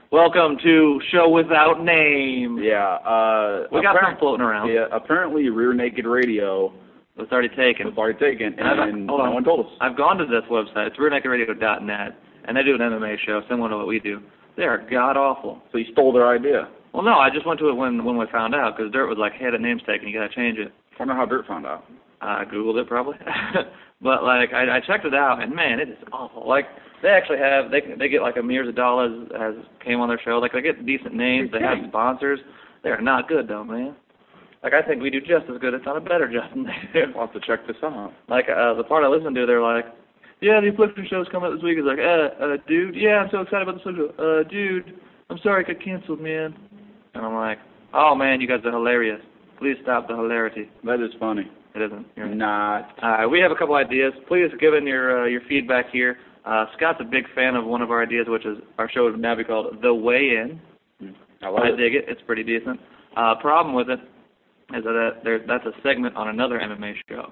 Welcome to Show Without Name. Yeah. We got some floating around. Yeah, apparently Rear Naked Radio was already taken. And no one told us. I've gone to this website. It's rearnakedradio.net, and they do an MMA show similar to what we do. They are god-awful. So you stole their idea? Well, no, I just went to it when we found out, because Dirt was like, hey, that name's taken, you got to change it. I wonder how Dirt found out. I Googled it, probably. But, like, I checked it out, and, man, it is awful. Like, they actually have, they get, like, Amir Zadala as came on their show. Like, they get decent names. They have sponsors. They're not good, though, man. Like, I think we do just as good, if not a better job than they do. I'll have to check this out. Like, the part I listened to, they're like, yeah, the Affliction show's coming up this week. It's like, dude, yeah, I'm so excited about the show. Dude, I'm sorry I got canceled, man. And I'm like, oh, man, you guys are hilarious. Please stop the hilarity. That is funny. It isn't. You're not. We have a couple ideas. Please give in your feedback here. Scott's a big fan of one of our ideas, which is our show would now be called The Way In. I dig it. It's pretty decent. Problem with it is that that's a segment on another MMA show.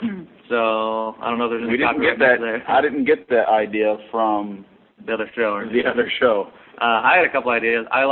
So I don't know if there's any copyright there. I didn't get that idea from the other show. The other show. I had a couple ideas. I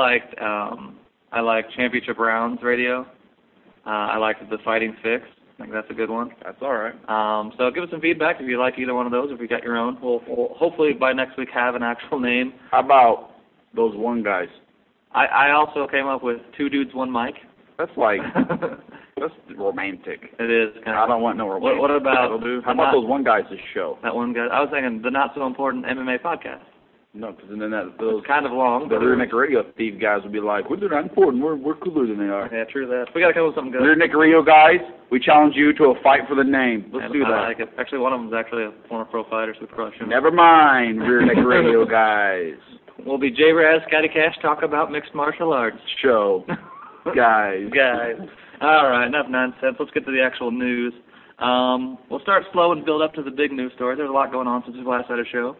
liked Championship Rounds Radio. I liked The Fighting Fix. I think that's a good one. That's all right. So give us some feedback if you like either one of those. If you got your own, we'll hopefully by next week have an actual name. How about those one guys? I also came up with Two Dudes, One Mic. That's like that's romantic. It is. I don't want no romantic. What about? How about those one guys' show? That one guy. I was thinking the Not So Important MMA podcast. No, because then those kind of long. The Rear Naked Radio thief guys would be like, "We're not important. We're cooler than they are." Yeah, true that. We got to come up with something good. Rear Naked Radio guys, we challenge you to a fight for the name. Let's do that. I like it. Actually, one of them is actually a former pro fighter, so we probably shouldn't. Never mind, Rear Naked Radio guys. We'll be J-Raz, Scotty Cash, talk about mixed martial arts. Show. Guys. All right, enough nonsense. Let's get to the actual news. We'll start slow and build up to the big news story. There's a lot going on since we last had a show.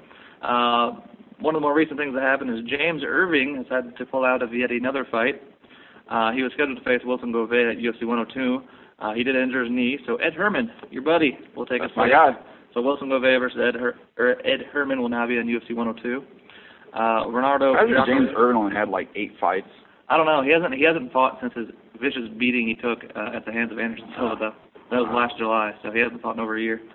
One of the more recent things that happened is James Irving has had to pull out of yet another fight. He was scheduled to face Wilson Gouveia at UFC 102. He did injure his knee, so Ed Herman, your buddy, will take his fight. My guy. So Wilson Gouveia versus Ed Herman will now be on UFC 102. Ronaldo. I think James Irving only had like 8 fights. I don't know. He hasn't fought since his vicious beating he took at the hands of Anderson Silva, though. That was last July, so he hasn't fought in over a year.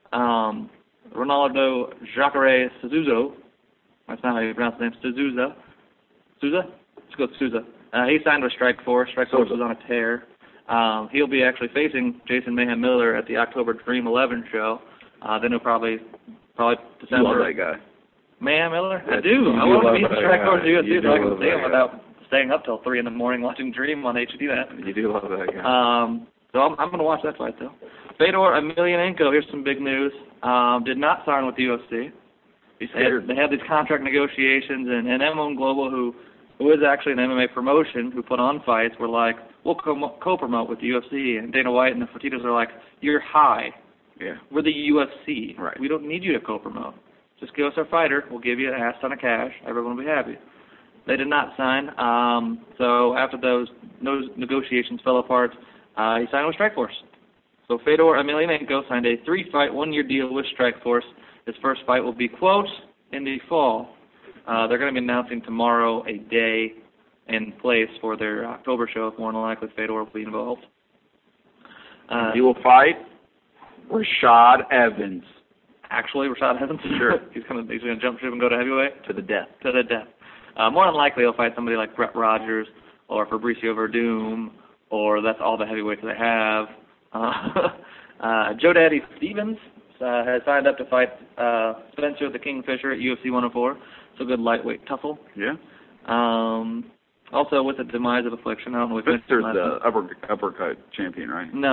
Ronaldo Jacare Cezuzo. That's not how you pronounce his name. Souza? Let's go with Souza. He signed with Strikeforce. Strikeforce was on a tear. He'll be actually facing Jason Mayhem Miller at the October Dream 11 show. Then he'll probably December. You love that guy. Mayhem Miller? I do. I want to be Strikeforce UFC so I can see him without staying up till 3 in the morning watching Dream on HD. You do love that guy. So I'm going to watch that fight, though. Fedor Emelianenko, here's some big news, did not sign with the UFC. They had these contract negotiations, and M1 Global, who is actually an MMA promotion, who put on fights, were like, we'll co-promote with the UFC. And Dana White and the Fertittas are like, you're high. Yeah. We're the UFC. Right. We don't need you to co-promote. Just give us our fighter. We'll give you an ass ton of cash. Everyone will be happy. They did not sign. So after those negotiations fell apart, he signed with Strikeforce. So Fedor Emelianenko signed a 3-fight, 1-year deal with Strikeforce. His first fight will be, quote, in the fall. They're going to be announcing tomorrow a day and place for their October show, if more than likely Fedor will be involved. He will fight Rashad Evans. Actually, Rashad Evans? Sure. He's going to jump ship and go to heavyweight? To the death. To the death. More than likely he'll fight somebody like Brett Rogers or Fabricio Verdum, or that's all the heavyweights they have. Joe Daddy Stevens has signed up to fight Spencer the Kingfisher at UFC 104. It's a good lightweight tussle. Yeah. Also, with the demise of Affliction, I don't know if Spencer's the uppercut champion, right? No,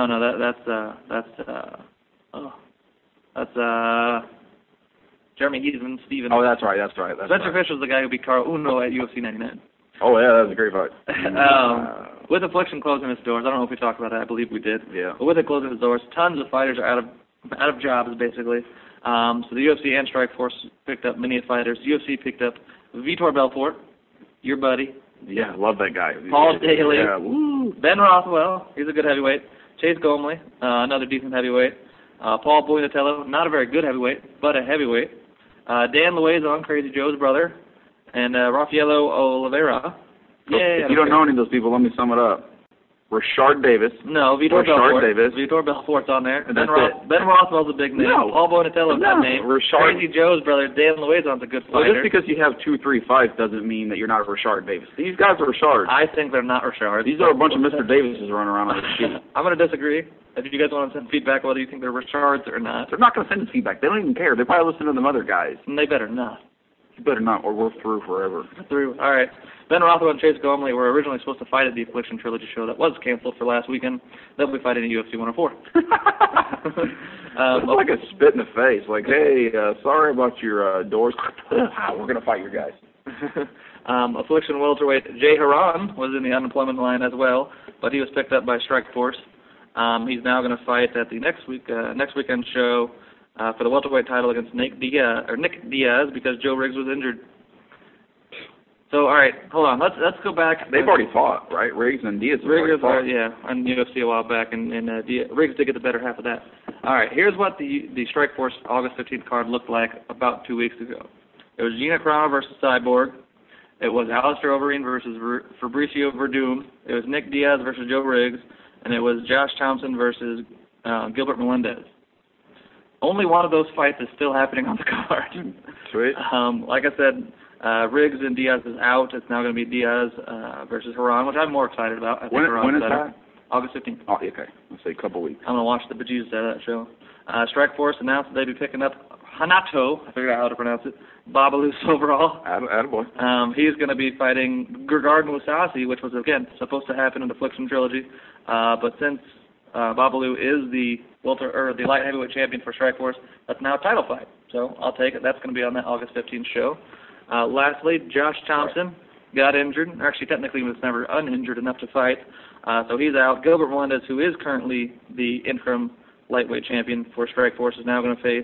that's Jeremy Heisman, Stevens. Oh, that's right. Spencer Fisher's the guy who beat Carl Uno at UFC 99. Oh, yeah, that was a great fight. With Affliction closing its doors, I don't know if we talked about that. I believe we did. Yeah. But with it closing its doors, tons of fighters are out of jobs, basically. So the UFC and Strikeforce picked up many fighters. UFC picked up Vitor Belfort, your buddy. Yeah, love that guy. Paul Daly. Yeah, woo. Ben Rothwell, he's a good heavyweight. Chase Gormley, another decent heavyweight. Paul Buonatello, not a very good heavyweight, but a heavyweight. Dan Luizon, Crazy Joe's brother. and Rafaelo Oliveira. Yeah. If you don't know any of those people, let me sum it up. Rashard Davis. No, Vitor Rashard Belfort. Davis. Vitor Belfort's on there. And Ben Rothwell's a big name. No. Paul Bonatello's that name. Rashard. Crazy Joe's brother, Dan Luizon's a good Well, fighter. just because you have 2-3 fights doesn't mean that you're not Rashard Davis. These guys are Rashard. I think they're not Rashard. These are a bunch of Mr. Davises running around on the sheet. I'm going to disagree. If you guys want to send feedback whether you think they're Rashards or not. They're not going to send us feedback. They don't even care. They probably listen to them other guys. And they better not. You better not, or we're through forever. Through. All right. Ben Rothwell and Chase Gormley were originally supposed to fight at the Affliction Trilogy show that was canceled for last weekend. They'll be fighting at UFC 104. It's like a spit in the face. Like, hey, sorry about your doors. We're going to fight your guys. Affliction welterweight Jay Haran was in the unemployment line as well, but he was picked up by Strikeforce. He's now going to fight at the next weekend show for the welterweight title against Nick Diaz because Joe Riggs was injured. So, all right, hold on. Let's go back. They've already fought, right? Riggs and Diaz have already fought. Yeah, on UFC a while back, and Riggs did get the better half of that. All right, here's what the Strikeforce August 15th card looked like about 2 weeks ago. It was Gina Carano versus Cyborg. It was Alistair Overeem versus Fabricio Verdum. It was Nick Diaz versus Joe Riggs. And it was Josh Thompson versus Gilbert Melendez. Only one of those fights is still happening on the card. Sweet. Like I said, Riggs and Diaz is out. It's now going to be Diaz versus Haran, which I'm more excited about. I think When is better. that? August 15th. Oh, okay. Let's say a couple weeks. I'm going to watch the bejesus out of that show. Strikeforce announced that they'd be picking up Hanato, I figured out how to pronounce it, Babalu Soberall. Attaboy. He's going to be fighting Gegard Mousasi, which was, again, supposed to happen in the Affliction Trilogy. But since Babalu is the light heavyweight champion for Strikeforce, that's now a title fight. So I'll take it. That's going to be on that August 15th show. Lastly, Josh Thompson got injured. Actually, technically, he was never uninjured enough to fight. So he's out. Gilbert Melendez, who is currently the interim lightweight champion for Strikeforce, is now going to face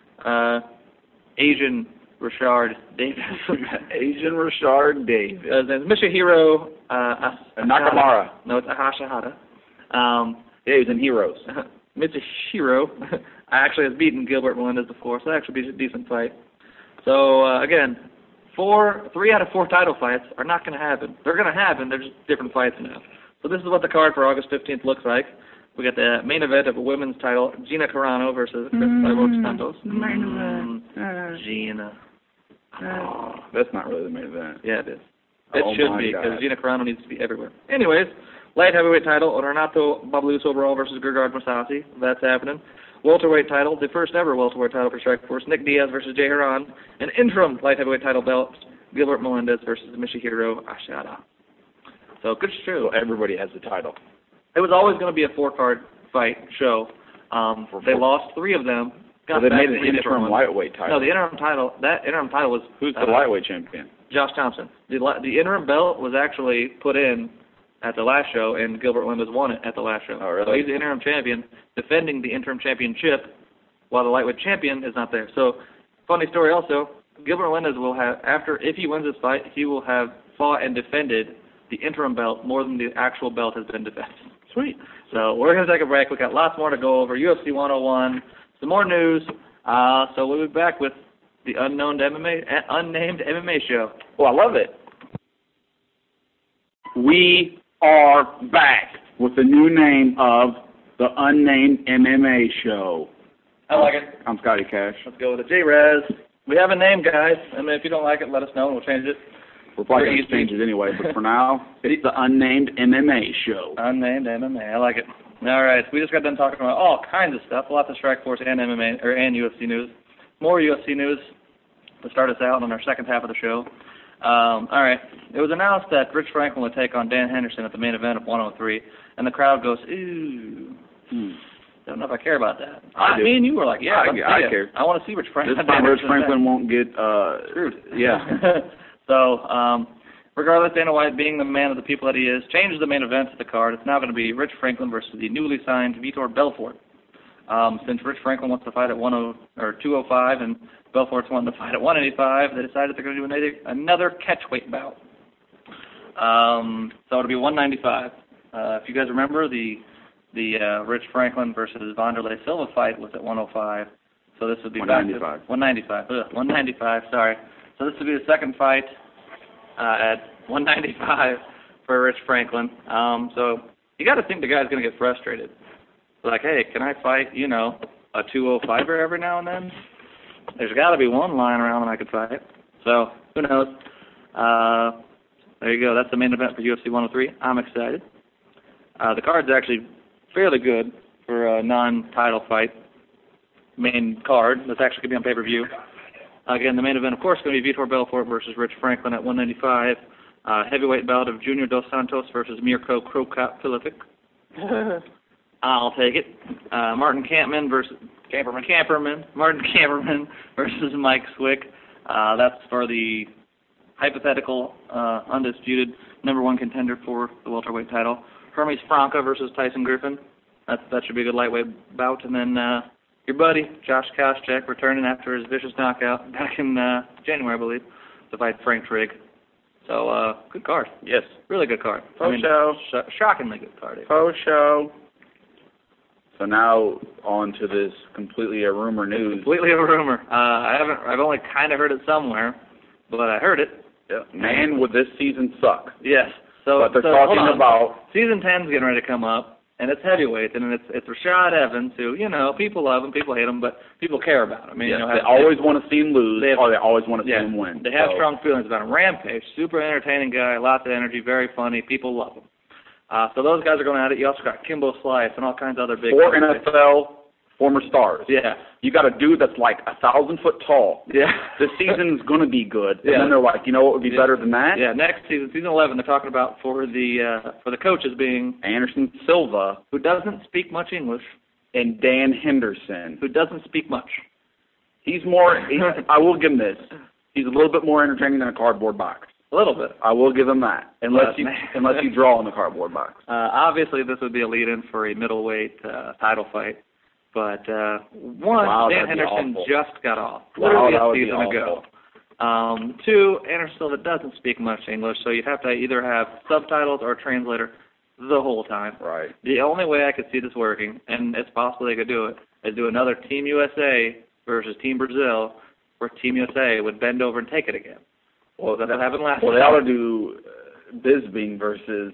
Asian Rashard Davis. Asian Rashard Davis. His name is Michihiro Nakamura. No, it's Ahashihara. Yeah, he was in Heroes. Mitsuhiro actually has beaten Gilbert Melendez before, so that actually be a decent fight. So, again, 3 out of 4 title fights are not going to happen. They're going to happen, they're just different fights now. So this is what the card for August 15th looks like. We got the main event of a women's title, Gina Carano versus Chris Cyborg Santos. Main event. Gina. Oh, that's not really the main event. Yeah, it is. It Oh should my be, because God. Gina Carano needs to be everywhere. Anyways, light heavyweight title, Renato Babalu Soberall versus Gegard Mousasi. That's happening. Welterweight title, the first ever welterweight title for Strikeforce, Nick Diaz versus Jay Haran. An interim light heavyweight title belt, Gilbert Melendez versus Michihiro Ashihara. So, good show. So everybody has the title. It was always going to be a 4-card fight show. They lost 3 of them. So they made an interim lightweight title. No, the interim title. That interim title was Who's the lightweight champion? Josh Thompson. The interim belt was actually put in at the last show, and Gilbert Melendez won it at the last show. Oh, really? So he's the interim champion, defending the interim championship, while the lightweight champion is not there. So, funny story also. Gilbert Melendez will have, if he wins this fight, he will have fought and defended the interim belt more than the actual belt has been defended. Sweet. So we're going to take a break. We've got lots more to go over. UFC 101, some more news. So we'll be back with the unnamed MMA show. Well, I love it. We are back with the new name of the Unnamed MMA Show. I like it. I'm Scotty Cash. Let's go with the J-Rez. We have a name, guys. I mean, if you don't like it, let us know and we'll change it. We're probably going to change it anyway, but for now, it's the Unnamed MMA Show. Unnamed MMA. I like it. All right. We just got done talking about all kinds of stuff. Lots of Strikeforce and MMA and UFC news. More UFC news to start us out on our second half of the show. All right. It was announced that Rich Franklin would take on Dan Henderson at the main event of 103, and the crowd goes, ooh. Don't know if I care about that. Me and you were like, yeah, I care. I want to see Rich Franklin. This time Rich Franklin won't get screwed. Yeah. So, regardless, Dana White, being the man of the people that he is, changed the main event to the card. It's now going to be Rich Franklin versus the newly signed Vitor Belfort. Since Rich Franklin wants to fight at 205 and Belfort's wanting to fight at 185, they decided they're going to do another catchweight bout. So it'll be 195. If you guys remember, the Rich Franklin versus Wanderlei Silva fight was at 105. So this would be 195. 195. 195. Sorry. So this would be the second fight at 195 for Rich Franklin. So you got to think the guy's going to get frustrated. Like, hey, can I fight, a 205er every now and then? There's got to be one lying around that I could fight. So who knows? There you go. That's the main event for UFC 103. I'm excited. The card's actually fairly good for a non-title fight. Main card. That's actually going to be on pay-per-view. Again, the main event, of course, is going to be Vitor Belfort versus Rich Franklin at 195. Heavyweight bout of Junior Dos Santos versus Mirko Krokop Filipic. I'll take it. Martin Camperman versus Martin Camperman versus Mike Swick. That's for the hypothetical, undisputed #1 contender for the welterweight title. Hermes Franca versus Tyson Griffin. That should be a good lightweight bout. And then your buddy, Josh Koscheck, returning after his vicious knockout back in January, I believe, to fight Frank Trigg. So, good card. Yes. Really good card. Show. Shockingly good card. Show. So now on to this completely a rumor news. Completely a rumor. I've only kind of heard it somewhere, but I heard it. Yeah. Man, would this season suck? Yes. So, but they're talking about season 10's getting ready to come up, and it's heavyweight, and it's Rashad Evans, who people love him, people hate him, but people care about him. I mean, they always want to see him lose, or they always want to see him win. They have strong feelings about him. Rampage, super entertaining guy, lots of energy, very funny. People love him. So those guys are going at it. You also got Kimbo Slice and all kinds of other big 4 NFL former stars. Yeah. You got a dude that's like 1,000 foot tall. Yeah. This season's going to be good. Yeah. And then they're like, what would be better than that? Yeah, next season, season 11, they're talking about for the coaches being Anderson Silva, who doesn't speak much English, and Dan Henderson, who doesn't speak much. He's more, I will give him this, he's a little bit more entertaining than a cardboard box. A little bit. I will give him that, unless you draw in the cardboard box. Obviously, this would be a lead-in for a middleweight title fight. But, Dan Henderson just got off. Literally a season ago. 2, Anderson Silva doesn't speak much English, so you'd have to either have subtitles or a translator the whole time. Right. The only way I could see this working, and it's possible they could do it, is do another Team USA versus Team Brazil, where Team USA would bend over and take it again. Well, that's what happened last time. Well, they ought to do Bisping versus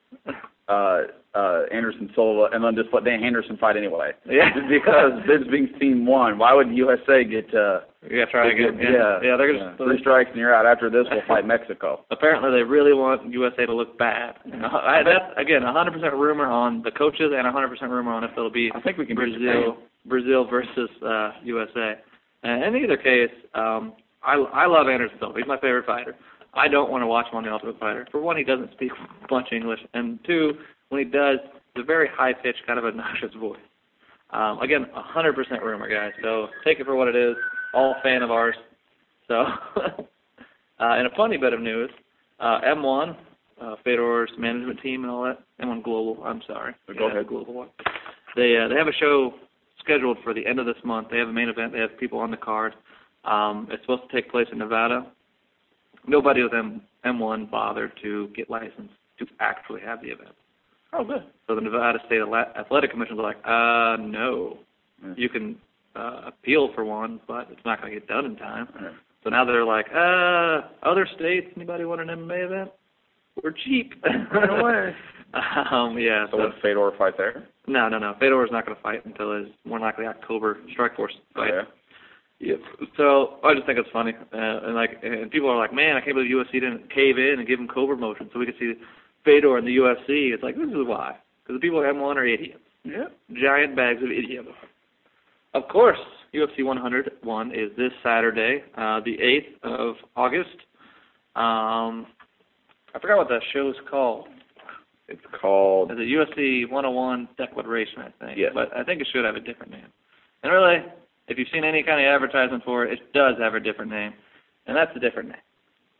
Anderson Silva, and then just let Dan Henderson fight anyway. Yeah. Because Bisping's team won. Why would USA get try again? Yeah, they're just 3 strikes and you're out. After this, we'll fight Mexico. Apparently, they really want USA to look bad. That's, again, 100% rumor on the coaches and 100% rumor on if it'll be I think we can Brazil versus USA. And in either case, I love Anderson Silva. He's my favorite fighter. I don't want to watch him on The Ultimate Fighter. For one, he doesn't speak much English, and 2, when he does, it's a very high-pitched, kind of obnoxious voice. Again, 100% rumor, guys, so take it for what it is. All fan of ours. So, and a funny bit of news, M1, Fedor's management team and all that, M1 Global, I'm sorry. Go ahead. Global One. They have a show scheduled for the end of this month. They have a main event. They have people on the card. It's supposed to take place in Nevada. Nobody with M1 bothered to get licensed to actually have the event. Oh, good. So the Nevada State Athletic Commission was like, no. Yeah. You can appeal for one, but it's not going to get done in time. Yeah. So now they're like, other states, anybody want an MMA event? We're cheap. No way. Yeah. So would Fedor fight there? No. Fedor's not going to fight until his more likely October Strikeforce fight. Oh, yeah. Yeah. So I just think it's funny, and people are like, man, I can't believe UFC didn't cave in and give him Cobra motion so we could see Fedor in the UFC. It's like, this is why, because the people at M1 are idiots. Yeah. Giant bags of idiots. Of course, UFC 101 is this Saturday, the 8th of August. I forgot what that show's called. It's called... It's a UFC 101 Declaration, I think. Yes. But I think it should have a different name. And really, if you've seen any kind of advertisement for it, it does have a different name. And that's a different name.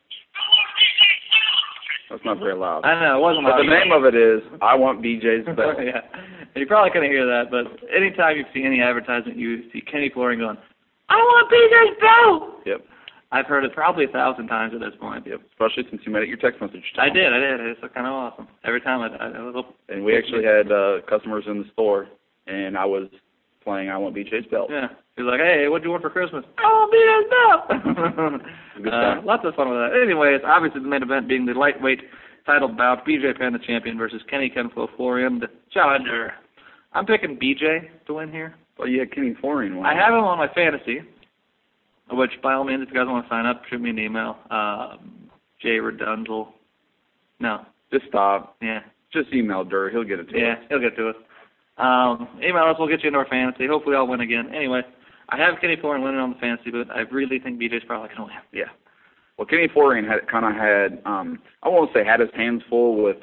That's not very loud. I know, it wasn't loud. But the name of it is, I Want BJ's Belt. Yeah. And you probably couldn't hear that, but anytime you see any advertisement, you see Kenny Flooring going, I want BJ's Belt! Yep. I've heard it probably 1,000 times at this point. Yep. Especially since you made it your text message. I did. It's kind of awesome. Every time I was up. And we actually had customers in the store, and I was playing I Want BJ's Belt. Yeah. He's like, hey, what'd you want for Christmas? Oh, BS stuff. Lots of fun with that. Anyways, obviously the main event being the lightweight title bout, BJ Penn, the champion, versus Kenny Kenflo Florian, the challenger. I'm picking BJ to win here. Well, yeah, Kenny Florian won. I have him on my fantasy, which by all means, if you guys want to sign up, shoot me an email. Jay Redundle. No. Just stop. Yeah. Just email Dur. He'll get it to us. Yeah, he'll get to us. Email us. We'll get you into our fantasy. Hopefully I'll win again. Anyway, I have Kenny Florian winning on the fantasy, but I really think BJ's probably going to win. Yeah. Well, Kenny Florian had I won't say had his hands full with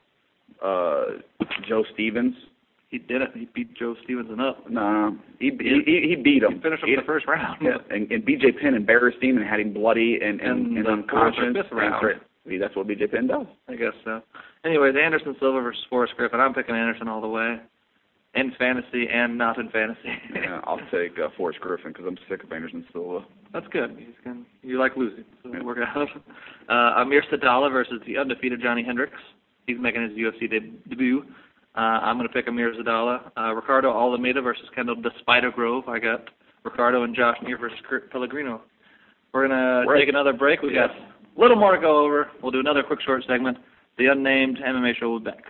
Joe Stevens. He did it. He beat Joe Stevens up. No, he beat him. He finished him in the first round. Yeah, and BJ Penn embarrassed him and had him bloody and unconscious. Fifth round. That's what BJ Penn does. I guess so. Anyways, Anderson Silva versus Forrest Griffin. I'm picking Anderson all the way. In fantasy and not in fantasy. Yeah, I'll take Forrest Griffin because I'm sick of Anderson Silva. That's good. You like losing, so it'll work out. Amir Sadala versus the undefeated Johnny Hendricks. He's making his UFC debut. I'm going to pick Amir Sadala. Ricardo Alameda versus Kendall Despider Grove. I got Ricardo and Josh Neer versus Kurt Pellegrino. We're going to take another break. We've got a little more to go over. We'll do another quick short segment. The Unnamed MMA Show will be back.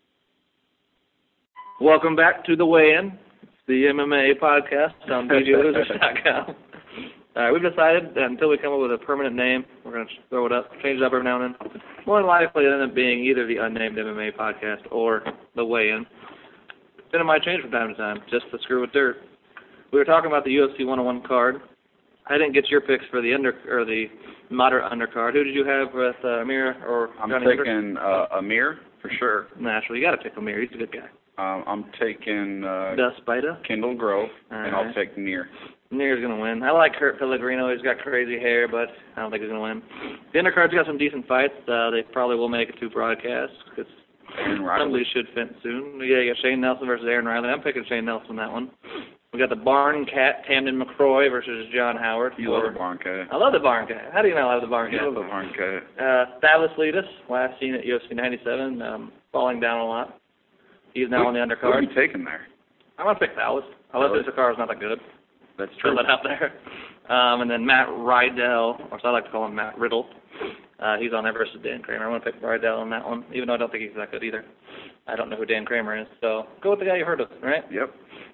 Welcome back to the weigh-in. It's the MMA podcast on BJLosers.com. We've decided that until we come up with a permanent name, we're going to throw it up, change it up every now and then. More than likely, it ends up being either the Unnamed MMA podcast or the weigh-in. Then it might change from time to time, just to screw with dirt. We were talking about the UFC 101 card. I didn't get your picks for the moderate undercard. Who did you have with Amir or I'm Johnny taking Amir for sure. Naturally, you got to pick Amir. He's a good guy. I'm taking Spider. Kendall Grove, and I'll take Neer. Neer's going to win. I like Kurt Pellegrino. He's got crazy hair, but I don't think he's going to win. The undercard's got some decent fights. They probably will make it 2 broadcasts because somebody should fit soon. Yeah, you got Shane Nelson versus Aaron Riley. I'm picking Shane Nelson in that one. We got the Barn Cat, Tamden McCroy versus John Howard. You love the Barn Cat. I love the Barn Cat. How do you not love the Barn Cat? You love the Barn Cat. Stavros Litis, last seen at UFC 97, falling down a lot. He's now on the undercard. Who are you taking there? I'm going to pick Stavros. I love this car's not that good. That's true. Put that out there. And then Matt Rydell, or so I like to call him Matt Riddle. He's on there versus Dan Kramer. I want to pick Rydell on that one, even though I don't think he's that good either. I don't know who Dan Kramer is. So go with the guy you heard of, right? Yep.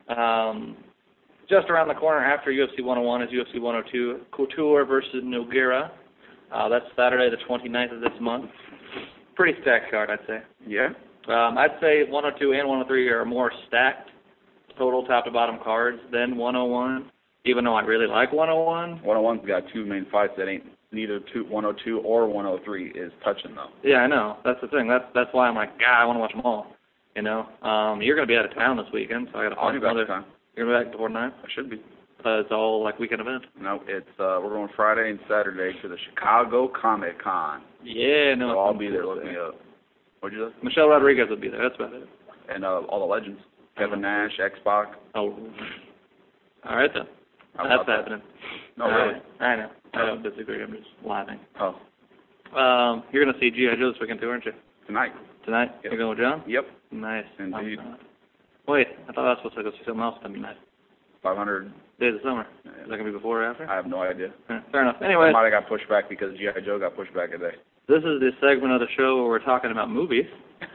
Just around the corner after UFC 101 is UFC 102, Couture versus Nogueira. That's Saturday the 29th of this month. Pretty stacked card, I'd say. Yeah. I'd say 102 and 103 are more stacked total top to bottom cards than 101, even though I really like 101. 101's got 2 main fights that ain't neither 102 or 103 is touching, though. Yeah, I know. That's the thing. That's why I'm like, God, I want to watch them all. You know? You're going to be out of town this weekend, so I got to find another. Time. You're going to be back before 9? I should be. It's all like weekend event. No, it's we're going Friday and Saturday to the Chicago Comic Con. Yeah, no. So I'll be there. Look me up. What'd you say? Michelle Rodriguez will be there. That's about it. And all the legends. Kevin Nash, X-Pac. Oh. All right, then. That's happening. No, really. I know. I don't disagree. I'm just laughing. Oh. You're going to see G.I. Joe this weekend, too, aren't you? Tonight. Tonight? Yep. You're going with John? Yep. Nice. Indeed. Wait, I thought I was supposed to go see something else tonight. 500 Days of Summer. Is that going to be before or after? I have no idea. Fair enough. Anyway. It might have got pushed back because G.I. Joe got pushed back a day. This is the segment of the show where we're talking about movies.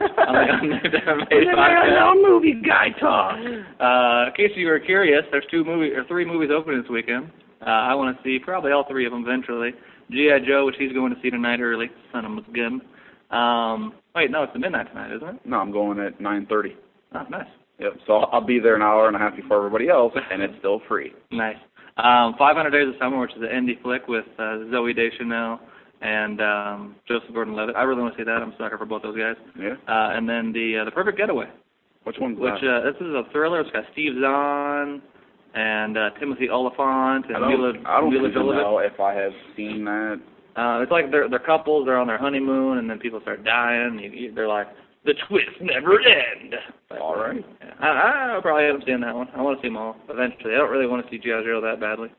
Movie guy talk. In case you were curious, there's 3 movies opening this weekend. I want to see probably all 3 of them eventually. G.I. Joe, which he's going to see tonight early. Son of a gun. Wait, no, it's the midnight tonight, isn't it? No, I'm going at 9:30. Oh, nice. Yep. So I'll be there an hour and a half before everybody else, and it's still free. Nice. 500 Days of Summer, which is an indie flick with Zooey Deschanel and Joseph Gordon-Levitt. I really want to see that. I'm a sucker for both those guys. Yeah. And then the Perfect Getaway. Which one's that? This is a thriller. It's got Steve Zahn and Timothy Oliphant and Mila Jovovich. I don't even know if I have seen that. It's like they're couples. They're on their honeymoon, and then people start dying. They're like, the twists never end. All right. Yeah. I probably haven't seen that one. I want to see them all eventually. I don't really want to see G.I. Joe that badly.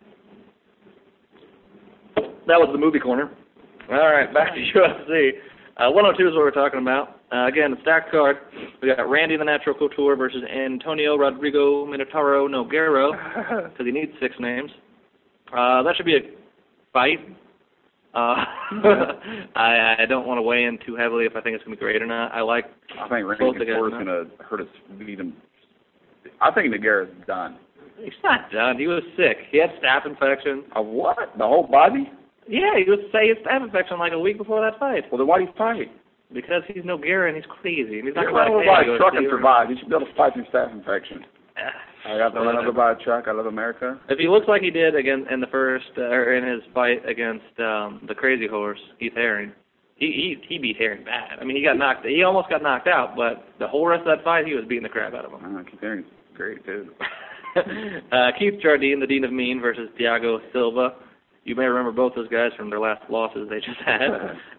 That was the movie corner. All right, back to UFC. 102 is what we're talking about. Again, the stacked card. We got Randy the Natural Couture versus Antonio Rodrigo Minotauro Nogueiro, because he needs 6 names. That should be a fight. I don't want to weigh in too heavily if I think it's going to be great or not. I think Randy Couture is going to hurt us, beat him. I think Nogueira's done. He's not done. He was sick. He had staph infection. A what? The whole body? Yeah, he was he had staph infection like a week before that fight. Well, then why do you fight? Because he's Nogueira and he's crazy. And he's not You're going not going to truck and survive. You should be able to fight through staph infection. I got to run over by a truck. I love America. If he looks like he did again in the first, or in his fight against the Crazy Horse, Keith Haring, he beat Haring bad. I mean, he almost got knocked out, but the whole rest of that fight, he was beating the crap out of him. Keith Haring's great too. Keith Jardine, the Dean of Mean, versus Thiago Silva. You may remember both those guys from their last losses they just had.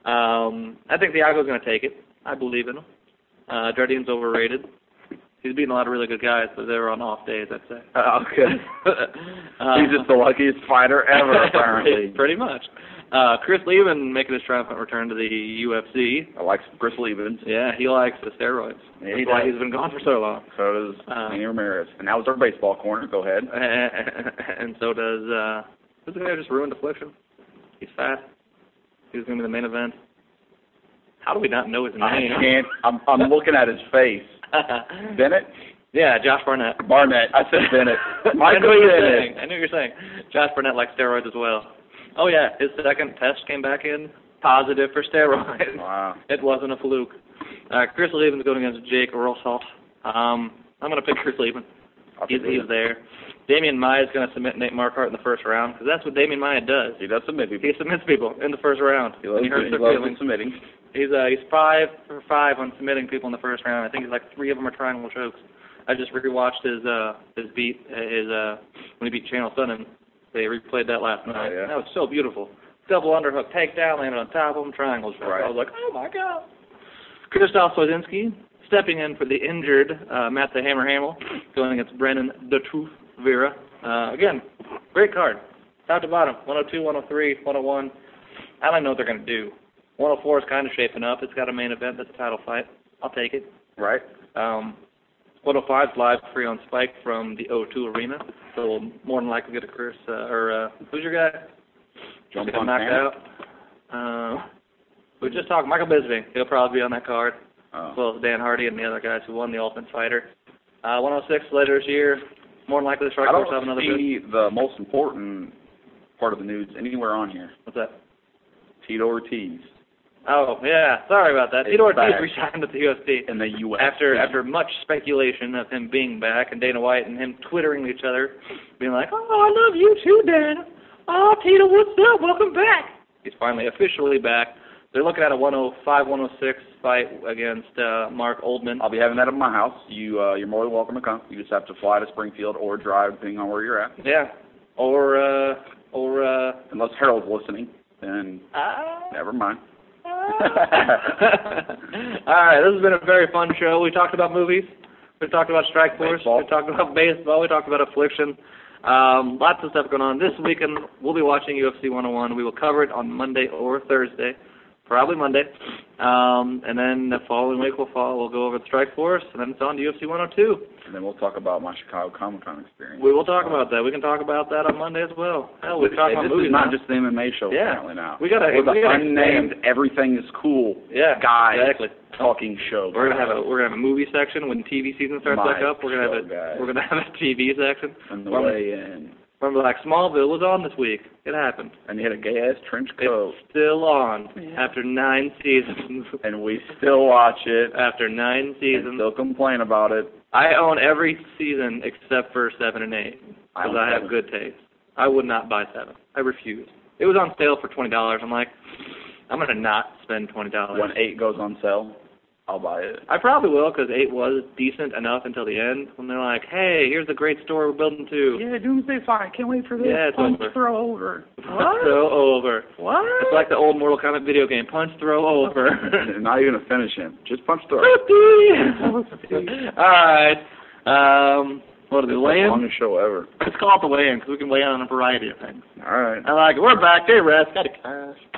I think Thiago's going to take it. I believe in him. Jardine's overrated. He's beaten a lot of really good guys, but they were on off days, I'd say. Okay. He's just the luckiest fighter ever, apparently. Pretty much. Chris Leben making his triumphant return to the UFC. I like Chris Leben. Yeah, he likes the steroids. Yeah, That's why he's been gone for so long. So does Manny Ramirez. And that was our baseball corner. Go ahead. And so does, who's the guy who just ruined Affliction? He's fast. He's going to be the main event. How do we not know his name? I can't. I'm looking at his face. Bennett? Yeah, Josh Barnett. Barnett. I said Bennett. I knew you were saying. Josh Barnett likes steroids as well. Oh, yeah, his second test came back in positive for steroids. Wow. It wasn't a fluke. Chris Leben's going against Jake Rosalt. I'm going to pick Chris Leben. He's there. Damian Maia is going to submit Nate Marquardt in the first round, because that's what Damian Maia does. He does submit people. He submits people in the first round. He loves submitting. He's 5 for 5 on submitting people in the first round. I think he's like 3 of them are triangle chokes. I just rewatched his beat when he beat Chael Sonnen. They replayed that last night. Yeah. That was so beautiful. Double underhook takedown, landed on top of him, triangle choke. Right. I was like, oh my god. Krzysztof Swazinski stepping in for the injured Matt the Hammer Hamill, going against Brennan the Truth Vera. Again, great card. Top to bottom, 102, 103, 101. I don't know what they're going to do. 104 is kind of shaping up. It's got a main event that's a title fight. I'll take it. Right. 105 is live free on Spike from the O2 Arena. So we'll more than likely get a Chris, who's your guy? John knocked out. We just talked Michael Bisping. He'll probably be on that card, as well as Dan Hardy and the other guys who won the Ultimate Fighter. 106 later this year. More than likely the Strikeforce will have another good. I don't see the most important part of the news anywhere on here. What's that? Tito Ortiz. Oh, yeah. Sorry about that. Tito Ortiz resigned at the UFC. In the UFC. After much speculation of him being back, and Dana White and him twittering to each other, being like, oh, I love you too, Dan. Oh, Tito, what's up? Welcome back. He's finally officially back. They're looking at a 105-106 fight against Mark Oldman. I'll be having that at my house. You're more than welcome to come. You just have to fly to Springfield or drive, depending on where you're at. Yeah. Or unless Harold's listening, then never mind. All right, this has been a very fun show. We talked about movies. We talked about Strikeforce. We talked about baseball. We talked about Affliction. Lots of stuff going on. This weekend, we'll be watching UFC 101. We will cover it on Monday or Thursday. Probably Monday. And then the following week we'll go over the Strikeforce, and then it's on to UFC 102. And then we'll talk about my Chicago Comic-Con experience. We will talk about that. We can talk about that on Monday as well. Hell, we'll talk about movies This is not now. just the MMA show apparently now. We got unnamed everything is cool guys talking show. We're gonna have a movie section when TV season starts back up. We're gonna have a TV section. And the way in. Remember, like Smallville was on this week. It happened. And he had a gay-ass trench coat. It's still on after 9 seasons. And we still watch it. After 9 seasons. And still complain about it. I own every season except for 7 and 8. Because I have good taste. I would not buy 7. I refuse. It was on sale for $20. I'm like, I'm going to not spend $20. When 8 goes on sale, I'll buy it. I probably will, because 8 was decent enough until the end, when they're like, hey, here's the great story we're building to. Yeah, Doomsday Fight. Can't wait for this. Yeah, it's Punch, over. throw over. What? Throw over. What? It's like the old Mortal Kombat video game. Punch, throw over. Not even to finish him. Just punch, throw. All right. What is it, weigh-in? Longest show ever. Let's call it the weigh-in, because we can weigh in on a variety of things. All right. I like it. We're back. Hey, Rest. Got a cash.